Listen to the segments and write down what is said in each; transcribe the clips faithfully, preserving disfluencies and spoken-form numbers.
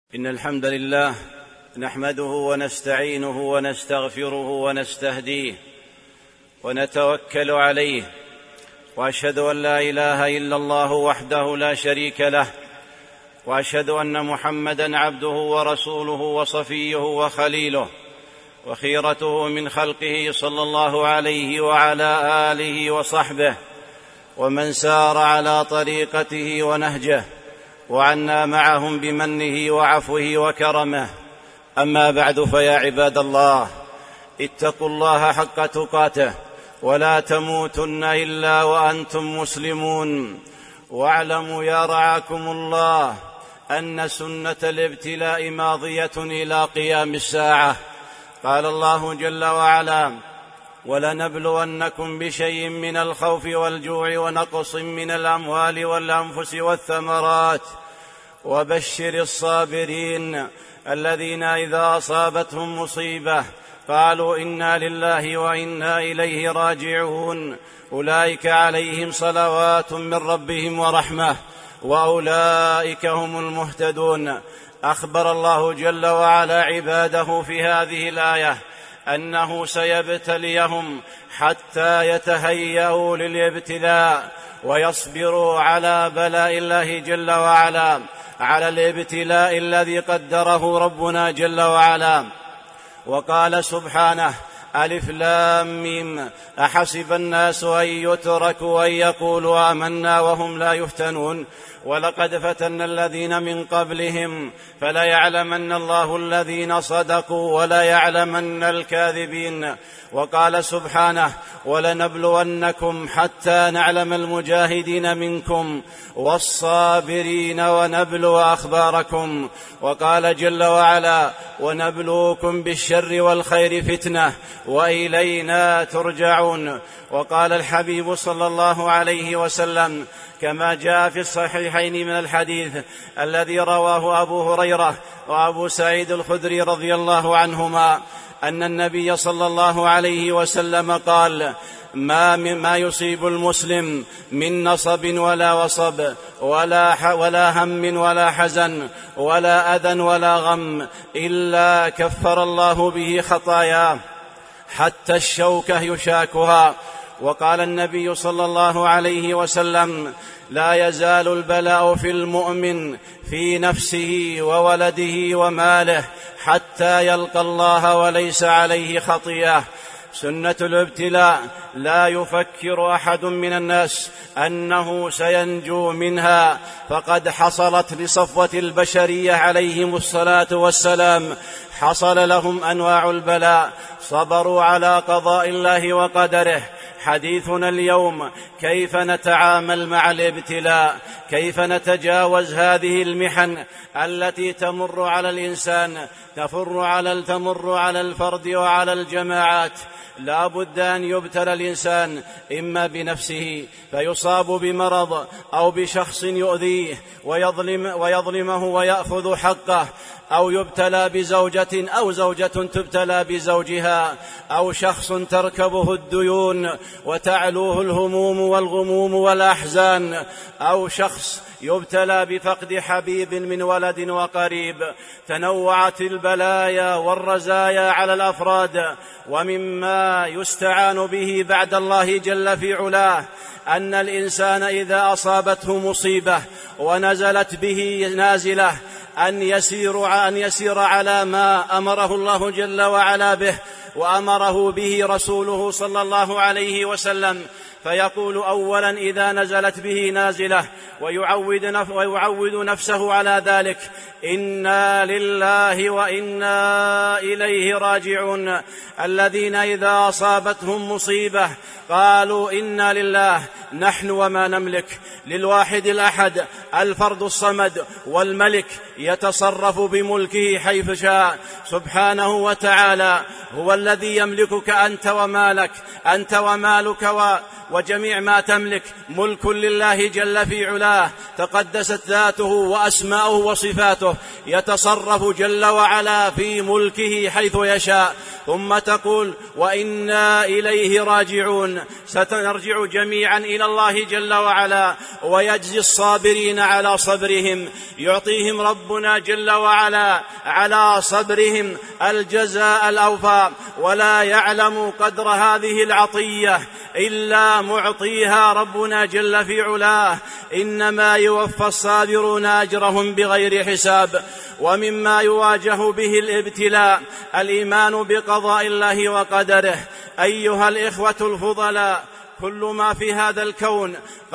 إن الحمد لله نحمده ونستعينه ونستغفره ونستهديه ونتوكل عليه، وأشهد أن لا إله إلا الله وحده لا شريك له، وأشهد أن محمدًا عبده ورسوله وصفيه وخليله وخيرته من خلقه صلى الله عليه وعلى آله وصحبه ومن سار على طريقته ونهجه وعنا معهم بمنه وعفوه وكرمه. أما بعد، فيا عباد الله، اتقوا الله حق تقاته ولا تموتن إلا وأنتم مسلمون، واعلموا يا رعاكم الله أن سنة الابتلاء ماضية إلى قيام الساعة. قال الله جل وعلا: ولنبلونكم بشيء من الخوف والجوع ونقص من الأموال والأنفس والثمرات وبشر الصابرين الذين إذا أصابتهم مصيبة قالوا إنا لله وإنا إليه راجعون أولئك عليهم صلوات من ربهم ورحمة وأولئك هم المهتدون. أخبر الله جل وعلا عباده في هذه الآية أنه سيبتليهم حتى يتهيئوا للابتلاء ويصبروا على بلاء الله جل وعلا، على الابتلاء الذي قدره ربنا جل وعلا. وقال سبحانه: ألف لام ميم، أحسب الناس أن يتركوا أن يقولوا آمنا وهم لا يفتنون ولقد فتنا الذين من قبلهم فليعلمن الله الذين صدقوا وليعلمن الكاذبين. وقال سبحانه: ولنبلونكم حتى نعلم المجاهدين منكم والصابرين ونبلو أخباركم. وقال جل وعلا: ونبلوكم بالشر والخير فتنة وإلينا ترجعون. وقال الحبيب صلى الله عليه وسلم كما جاء في الصحيحين من الحديث الذي رواه أبو هريرة وأبو سعيد الخدري رضي الله عنهما أن النبي صلى الله عليه وسلم قال: ما, ما يصيب المسلم من نصب ولا وصب ولا, ولا هم ولا حزن ولا أذى ولا غم إلا كفر الله به خطاياه حتى الشوكة يشاكها. وقال النبي صلى الله عليه وسلم: لا يزال البلاء في المؤمن في نفسه وولده وماله حتى يلقى الله وليس عليه خطيئة. سنة الابتلاء لا يفكر أحد من الناس أنه سينجو منها، فقد حصلت لصفوة البشرية عليهم الصلاة والسلام، حصل لهم أنواع البلاء، صبروا على قضاء الله وقدره. حديثنا اليوم كيف نتعامل مع الابتلاء، كيف نتجاوز هذه المحن التي تمر على الإنسان، تفر على تمر على الفرد وعلى الجماعات. لا بد أن يبتلى الإنسان إما بنفسه فيصاب بمرض أو بشخص يؤذيه ويظلم ويظلمه ويأخذ حقه، أو يبتلى بزوجة أو زوجة تبتلى بزوجها، أو شخص تركبه الديون وتعلوه الهموم والغموم والأحزان، أو شخص يبتلى بفقد حبيب من ولد وقريب. تنوعت البلايا والرزايا على الأفراد. ومما يستعان به بعد الله جل في علاه أن الإنسان إذا أصابته مصيبة ونزلت به نازلة أن يسير, أن يسير على ما أمره الله جل وعلا به وأمره به رسوله صلى الله عليه وسلم، فيقول أولا إذا نزلت به نازلة ويعود, نف ويعود نفسه على ذلك: إنا لله وإنا إليه راجعون. الذين إذا أصابتهم مصيبة قالوا إنا لله، نحن وما نملك، للواحد الأحد الفرد الصمد والملك يتصرف بملكه حيث شاء سبحانه وتعالى. هو الذي يملكك أنت ومالك، أنت ومالك و وجميع ما تملك ملك لله جل في علاه، تقدست ذاته وأسماؤه وصفاته، يتصرف جل وعلا في ملكه حيث يشاء. ثم تقول وإنا إليه راجعون. ستنرجع جميعا إلى الله جل وعلا، ويجزي الصابرين على صبرهم، يعطيهم ربنا جل وعلا على صبرهم الجزاء الأوفى. ولا يعلم قدر هذه العطية إلا معطيها ربنا جل في علاه، إنما يوفى الصابرون أجرهم بغير حساب. ومما يواجه به الابتلاء الإيمان بقضاء الله وقدره. أيها الإخوة الفضلاء، كل ما في هذا الكون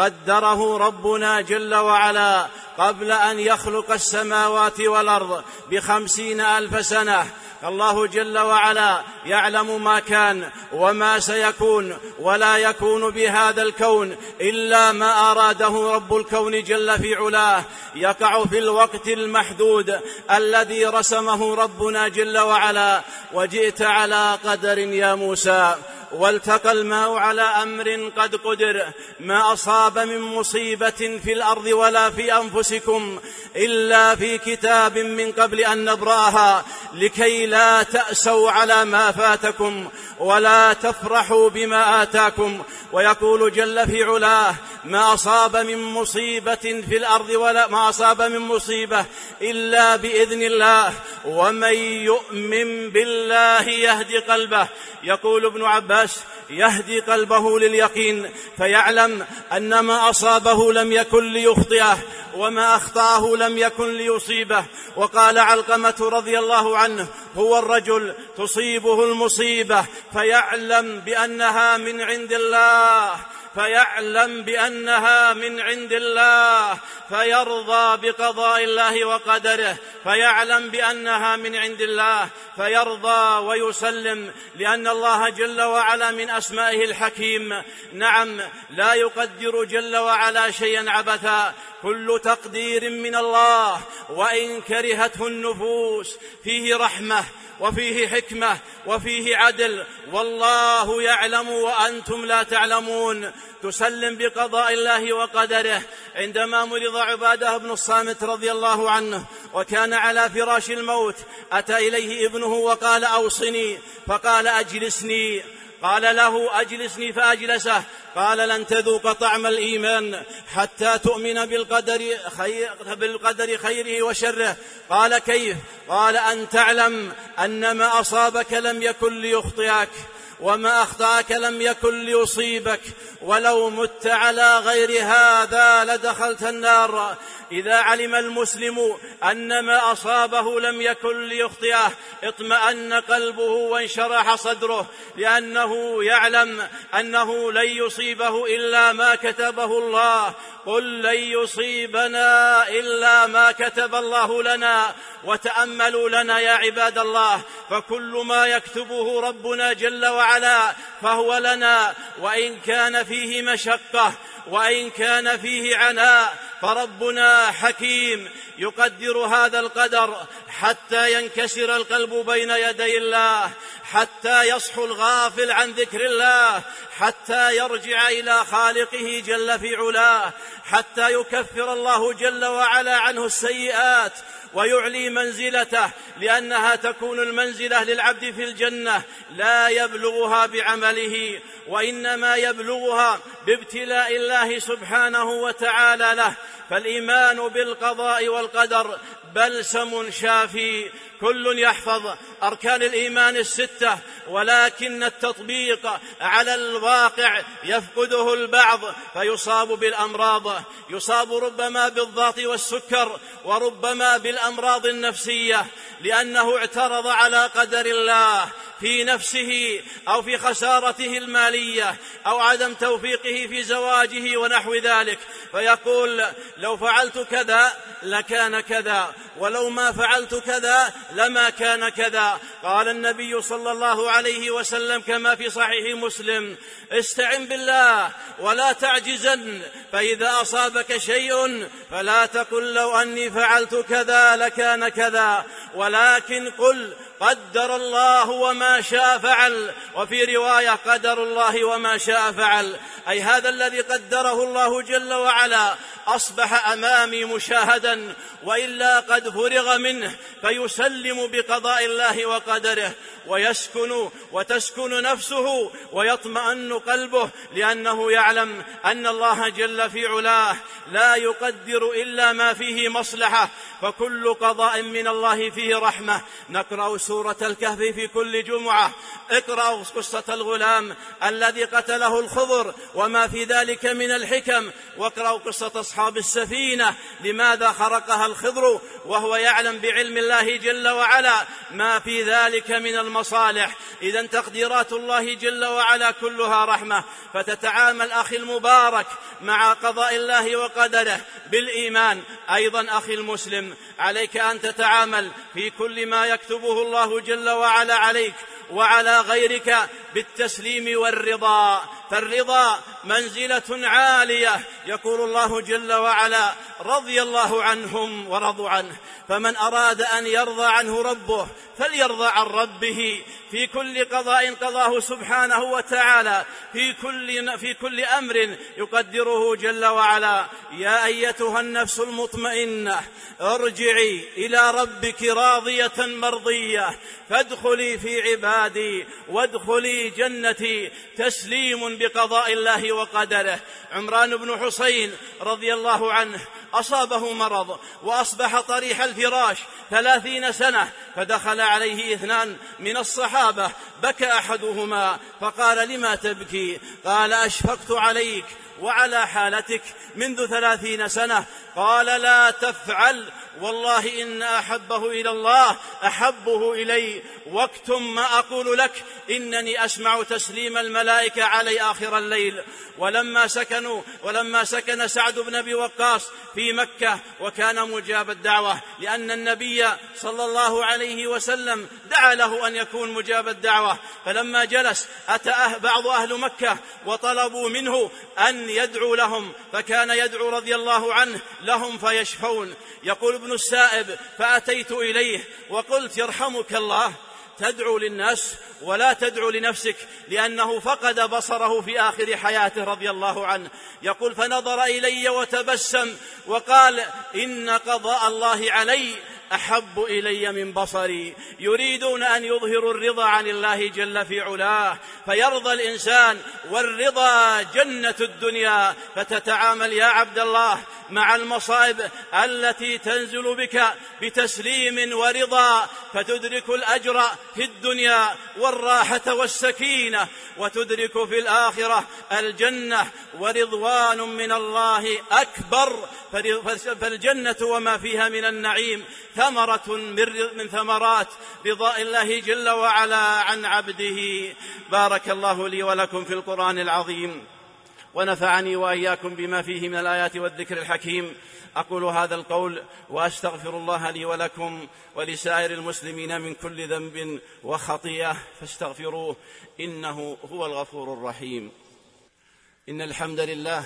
قدره ربنا جل وعلا قبل أن يخلق السماوات والأرض بخمسين ألف سنة. الله جل وعلا يعلم ما كان وما سيكون، ولا يكون بهذا الكون إلا ما أراده رب الكون جل في علاه، يقع في الوقت المحدود الذي رسمه ربنا جل وعلا. وجئت على قدر يا موسى، والتقى الماء على أمر قد قدر، ما أصاب من مصيبة في الأرض ولا في أنفسكم إلا في كتاب من قبل أن نبرأها، لكي لا تأسوا على ما فاتكم ولا تفرحوا بما آتاكم. ويقول جل في علاه ما أصاب من مصيبة في الأرض ولا ما أصاب من مصيبة إلا بإذن الله، ومن يؤمن بالله يهدي قلبه. يقول ابن عباس يهدي قلبه لليقين، فيعلم أن ما أصابه لم يكن ليخطئه، وما أخطأه لم يكن ليصيبه. وقال علقمة رضي الله عنه هو الرجل تصيبه المصيبة فيعلم بأنها من عند الله فيعلم بأنها من عند الله فيرضى بقضاء الله وقدره، فيعلم بأنها من عند الله فيرضى ويسلم، لأن الله جل وعلا من أسمائه الحكيم. نعم، لا يقدر جل وعلا شيئا عبثا، كل تقدير من الله وإن كرهته النفوس فيه رحمة وفيه حكمة وفيه عدل، والله يعلم وأنتم لا تعلمون. تسلم بقضاء الله وقدره. عندما مرض عبادة بن الصامت رضي الله عنه وكان على فراش الموت، أتى إليه ابنه وقال أوصني، فقال أجلسني. قال له أجلسني فأجلسه. قال لن تذوق طعم الإيمان حتى تؤمن بالقدر, خير بالقدر خيره وشره. قال كيف؟ قال أن تعلم أن ما أصابك لم يكن ليخطئك، وما أخطأك لم يكن ليصيبك، ولو مت على غير هذا لدخلت النار. إذا علم المسلم أن ما أصابه لم يكن ليخطئه اطمأن قلبه وانشرح صدره، لأنه يعلم أنه لن يصيبه إلا ما كتبه الله. قل لن يصيبنا إلا ما كتب الله لنا. وتأملوا لنا يا عباد الله، فكل ما يكتبه ربنا جل وعلا فهو لنا، وإن كان فيه مشقة وإن كان فيه عناء، فربنا حكيم يقدر هذا القدر حتى ينكسر القلب بين يدي الله، حتى يصحو الغافل عن ذكر الله، حتى يرجع إلى خالقه جل في علاه، حتى يكفر الله جل وعلا عنه السيئات ويعلي منزلته، لأنها تكون المنزلة للعبد في الجنة لا يبلغها بعمله، وإنما يبلغها بابتلاء الله سبحانه وتعالى له. فالإيمان بالقضاء والقدر بلسم شافي. كل يحفظ أركان الإيمان الستة، ولكن التطبيق على الواقع يفقده البعض فيصاب بالأمراض، يصاب ربما بالضغط والسكر، وربما بالأمراض النفسية، لأنه اعترض على قدر الله في نفسه أو في خسارته المالية أو عدم توفيقه في زواجه ونحو ذلك، فيقول لو فعلت كذا لكان كذا، ولو ما فعلت كذا لما كان كذا. قال النبي صلى الله عليه وسلم كما في صحيح مسلم: استعن بالله ولا تعجزن، فإذا أصابك شيء فلا تقل لو أني فعلت كذا لكان كذا، ولكن قل قدر الله وما شاء فعل. وفي رواية قدر الله وما شاء فعل، أي هذا الذي قدره الله جل وعلا أصبح أمامي مشاهدا، وإلا قد فرغ منه، فيسلم بقضاء الله وقدره. ويسكن وتسكن نفسه ويطمئن قلبه، لأنه يعلم أن الله جل في علاه لا يقدر إلا ما فيه مصلحة، فكل قضاء من الله فيه رحمة. نقرأ سورة الكهف في كل جمعة، اقرأوا قصة الغلام الذي قتله الخضر وما في ذلك من الحكم، واقرأوا قصة أصحاب السفينة لماذا خرقها الخضر وهو يعلم بعلم الله جل وعلا ما في ذلك من المصالح. إذن تقديرات الله جل وعلا كلها رحمة. فتتعامل أخي المبارك مع قضاء الله وقدره بالإيمان. أيضا أخي المسلم، عليك أن تتعامل في كل ما يكتبه الله جل وعلا عليك وعلى غيرك بالتسليم والرضا، فالرضا منزلة عالية. يقول الله جل وعلا: رضي الله عنهم ورضوا عنه. فمن أراد أن يرضى عنه ربه فليرضى عن ربه في كل قضاء قضاه سبحانه وتعالى، في كل, في كل أمر يقدره جل وعلا. يا أيتها النفس المطمئنة ارجعي إلى ربك راضية مرضية فادخلي في عبادي وادخلي جنتي. تسليم بقضاء الله وقدره. عمران بن حسين رضي الله عنه أصابه مرض وأصبح طريح الفراش ثلاثين سنة، فدخل عليه اثنان من الصحابة، بكى أحدهما فقال: لما تبكي؟ قال: أشفقت عليك وعلى حالتك منذ ثلاثين سنة. قال: لا تفعل، والله إن أحبه إلى الله أحبه إلي، واكتم ما أقول لك إنني أسمع تسليم الملائكة علي آخر الليل. ولما سكنوا ولما سكن سعد بن أبي وقاص في مكة وكان مجاب الدعوة، لأن النبي صلى الله عليه وسلم دعا له أن يكون مجاب الدعوة، فلما جلس أتى بعض أهل مكة وطلبوا منه أن يدعو لهم، فكان يدعو رضي الله عنه لهم فيشفون. يقول ابن السائب: فأتيت إليه وقلت: يرحمك الله، تدعو للناس ولا تدعو لنفسك، لأنه فقد بصره في آخر حياته رضي الله عنه. يقول: فنظر إلي وتبسم وقال: إن قضاء الله علي أحب إلي من بصري. يريدون أن يظهروا الرضا عن الله جل في علاه، فيرضى الإنسان، والرضا جنة الدنيا. فتتعامل يا عبد الله مع المصائب التي تنزل بك بتسليم ورضا، فتدرك الأجر في الدنيا والراحة والسكينة، وتدرك في الآخرة الجنة ورضوان من الله أكبر. فالجنة وما فيها من النعيم ثمرة من ثمرات رضاء الله جل وعلا عن عبده. بارك الله لي ولكم في القرآن العظيم، ونفعني وإياكم بما فيه من الآيات والذكر الحكيم. أقول هذا القول وأستغفر الله لي ولكم ولسائر المسلمين من كل ذنب وخطيئة، فاستغفروه إنه هو الغفور الرحيم. إن الحمد لله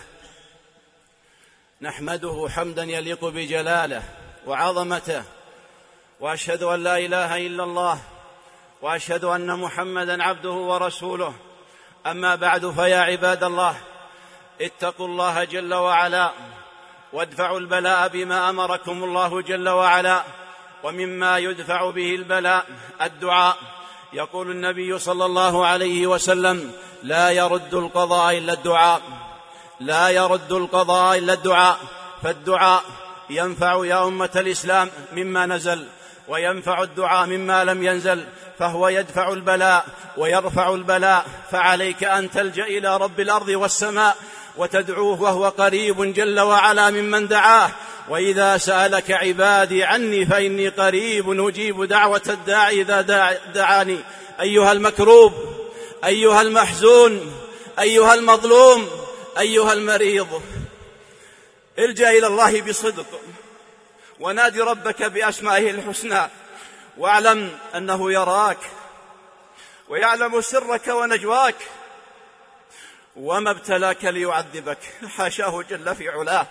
نحمده حمدا يليق بجلاله وعظمته، وأشهد أن لا إله إلا الله، وأشهد أن محمدا عبده ورسوله. أما بعد، فيا عباد الله، اتقوا الله جل وعلا وادفعوا البلاء بما أمركم الله جل وعلا. ومما يدفع به البلاء الدعاء. يقول النبي صلى الله عليه وسلم: لا يرد القضاء إلا الدعاء، لا يرد القضاء إلا الدعاء. فالدعاء ينفع يا أمة الإسلام مما نزل، وينفع الدعاء مما لم ينزل، فهو يدفع البلاء ويرفع البلاء. فعليك أن تلجأ إلى رب الأرض والسماء وتدعوه، وهو قريب جل وعلا ممن دعاه. وإذا سألك عبادي عني فإني قريب أجيب دعوة الداعي إذا دعاني. أيها المكروب، أيها المحزون، أيها المظلوم، أيها المريض، الجأ إلى الله بصدق ونادي ربك بأسمائه الحسنى، واعلم أنه يراك ويعلم سرك ونجواك، وما ابتلاك ليعذبك، حاشاه جل في علاه،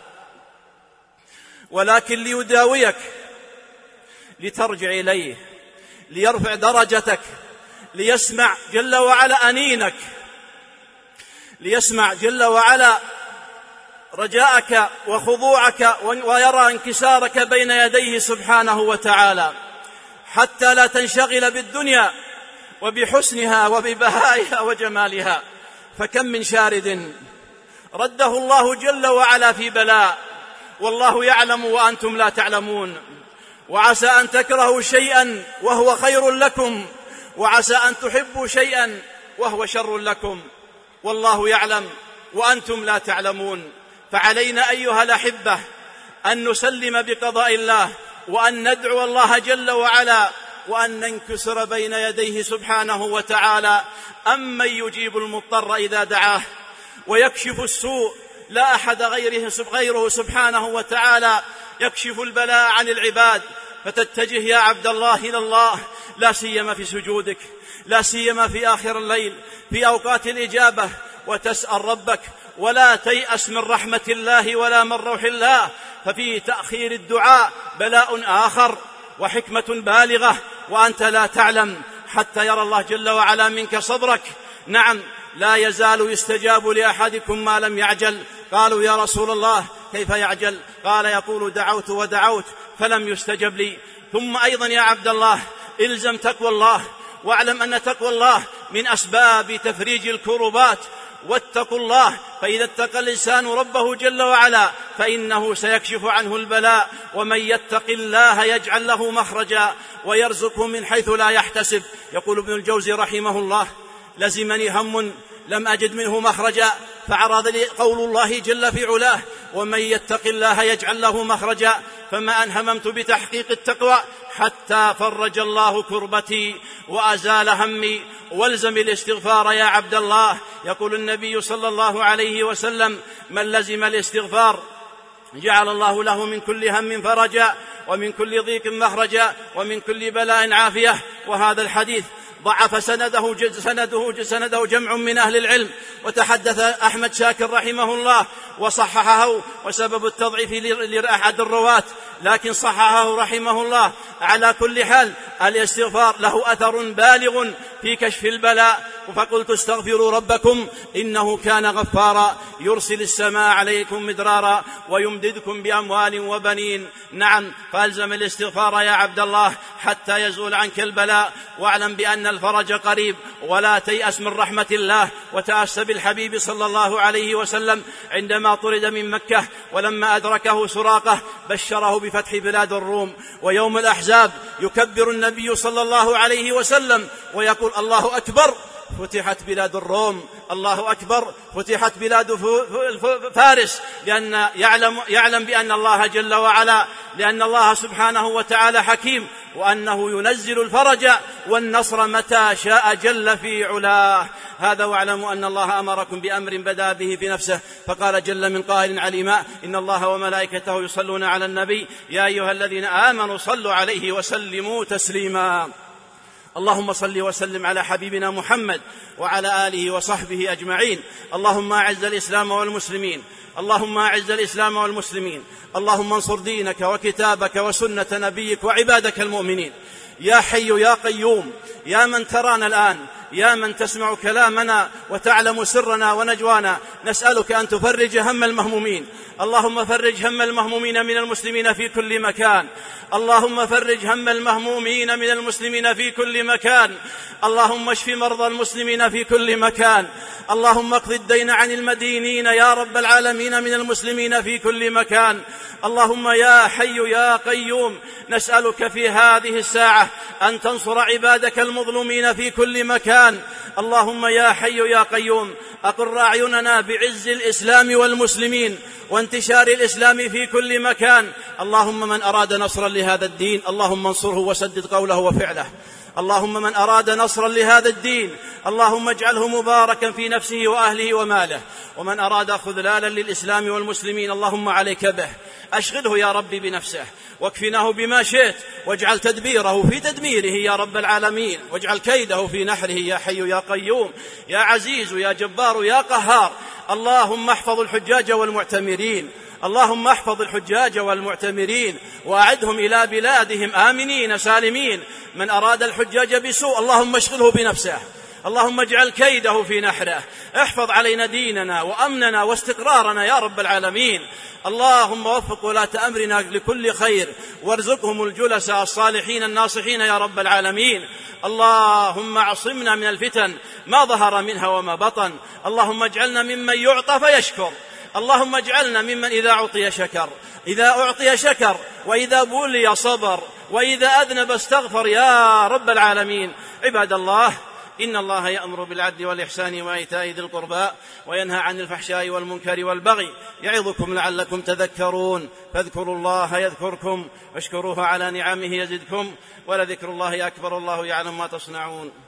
ولكن ليداويك، لترجع إليه، ليرفع درجتك، ليسمع جل وعلا أنينك، ليسمع جل وعلا رجاءك وخضوعك، ويرى انكسارك بين يديه سبحانه وتعالى، حتى لا تنشغل بالدنيا وبحسنها وببهائها وجمالها، فكم من شارد رده الله جل وعلا في بلاء والله يعلم وأنتم لا تعلمون. وعسى أن تكرهوا شيئا وهو خير لكم، وعسى أن تحبوا شيئا وهو شر لكم، والله يعلم وأنتم لا تعلمون. فعلينا أيها الأحبة أن نسلم بقضاء الله، وأن ندعو الله جل وعلا، وأن ننكسر بين يديه سبحانه وتعالى. أمن يجيب المضطر إذا دعاه ويكشف السوء، لا أحد غيره, غيره سبحانه وتعالى يكشف البلاء عن العباد. فتتجه يا عبد الله إلى الله، لا سيما في سجودك، لا سيما في آخر الليل في أوقات الإجابة، وتسأل ربك. ولا تيأس من رحمة الله ولا من روح الله، ففي تأخير الدعاء بلاء آخر وحكمة بالغة، وأنت لا تعلم حتى يرى الله جل وعلا منك صبرك. نعم، لا يزال يستجاب لأحدكم ما لم يعجل. قالوا يا رسول الله كيف يعجل؟ قال يقول دعوت ودعوت فلم يستجب لي. ثم أيضا يا عبد الله إلزم تقوى الله، واعلم أن تقوى الله من أسباب تفريج الكربات. واتقوا الله، فإذا اتقى الإنسان ربه جل وعلا فإنه سيكشف عنه البلاء. ومن يتق الله يجعل له مخرجا ويرزقه من حيث لا يحتسب. يقول ابن الجوزي رحمه الله: لزمني هم لم أجد منه مخرجا، فعرض لي قول الله جل في علاه: ومن يتق الله يجعل له مخرجا. فما أن هممت بتحقيق التقوى حتى فرج الله كربتي وأزال همي. والزم الاستغفار يا عبد الله. يقول النبي صلى الله عليه وسلم: من لزم الاستغفار جعل الله له من كل هم فرجا، ومن كل ضيق مخرجا، ومن كل بلاء عافية. وهذا الحديث ضعف سنده سنده سنده جمع من أهل العلم، وتحدث أحمد شاكر رحمه الله وصححه، وسبب التضعيف لأحد الرواة، لكن صححه رحمه الله. على كل حال الاستغفار له أثر بالغ في كشف البلاء. فقلت استغفروا ربكم إنه كان غفارا يرسل السماء عليكم مدرارا ويمددكم بأموال وبنين. نعم، فألزم الاستغفار يا عبد الله حتى يزول عنك البلاء. واعلم بأن الفرج قريب، ولا تيأس من رحمة الله. وتأس بالحبيب صلى الله عليه وسلم عندما طرد من مكة، ولما أدركه سراقة بشره بفتح بلاد الروم. ويوم الأحزاب يكبر النبي صلى الله عليه وسلم ويقول: الله أكبر، فتحت بلاد الروم، الله أكبر، فتحت بلاد فارس. لأن يعلم, يعلم بأن الله جل وعلا، لأن الله سبحانه وتعالى حكيم، وأنه ينزل الفرج والنصر متى شاء جل في علاه. هذا واعلموا أن الله أمركم بأمر بدأ به في نفسه، فقال جل من قائل عليما: إن الله وملائكته يصلون على النبي يا أيها الذين آمنوا صلوا عليه وسلموا تسليما. اللهم صل وسلم على حبيبنا محمد وعلى آله وصحبه أجمعين. اللهم أعز الإسلام والمسلمين، اللهم أعز الإسلام والمسلمين، اللهم انصر دينك وكتابك وسنة نبيك وعبادك المؤمنين. يا حي يا قيوم، يا من ترانا الآن، يا من تسمع كلامنا وتعلم سرنا ونجوانا، نسألك أن تفرج هم المهمومين. اللهم فرج هم المهمومين من المسلمين في كل مكان، اللهم فرج هم المهمومين من المسلمين في كل مكان، اللهم اشف مرضى المسلمين في كل مكان، اللهم اقض الدين عن المدينين يا رب العالمين من المسلمين في كل مكان. اللهم يا حي يا قيوم، نسألك في هذه الساعة أن تنصر عبادك المظلومين في كل مكان. اللهم يا حي يا قيوم، أقر أعيننا بعز الإسلام والمسلمين وانتشار الإسلام في كل مكان. اللهم من أراد نصرا لهذا الدين اللهم انصره وسدد قوله وفعله. اللهم من أراد نصرا لهذا الدين اللهم اجعله مباركا في نفسه وأهله وماله. ومن أراد خذلالا للإسلام والمسلمين اللهم عليك به، أشغله يا ربي بنفسه واكفناه بما شئت، واجعل تدبيره في تدميره يا رب العالمين، واجعل كيده في نحره يا حي يا قيوم يا عزيز يا جبار يا قهار. اللهم احفظ الحجاج والمعتمرين، اللهم احفظ الحجاج والمعتمرين وأعدهم إلى بلادهم آمنين سالمين. من أراد الحجاج بسوء اللهم اشغله بنفسه، اللهم اجعل كيده في نحره. احفظ علينا ديننا وأمننا واستقرارنا يا رب العالمين. اللهم وفق ولاة أمرنا لكل خير، وارزقهم الجلساء الصالحين الناصحين يا رب العالمين. اللهم اعصمنا من الفتن ما ظهر منها وما بطن. اللهم اجعلنا ممن يعطى فيشكر. اللهم اجعلنا ممن إذا أعطي شكر، إذا أعطي شكر، وإذا بولي صبر، وإذا أذنب استغفر يا رب العالمين. عباد الله، إن الله يأمر بالعدل والإحسان وإيتاء ذي القربى وينهى عن الفحشاء والمنكر والبغي يعظكم لعلكم تذكرون. فاذكروا الله يذكركم واشكروه على نعمه يزدكم ولذكر الله أكبر. الله يعلم ما تصنعون.